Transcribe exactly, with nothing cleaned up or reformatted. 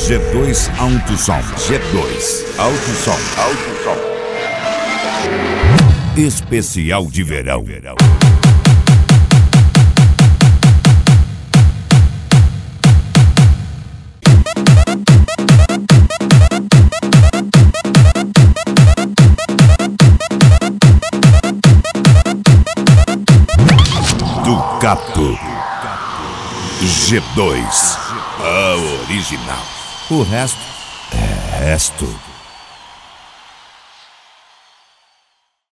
G dois Alto Som. G dois Alto Som. Alto Som. Especial de verão. Do Cato. G dois. A original. O resto é resto.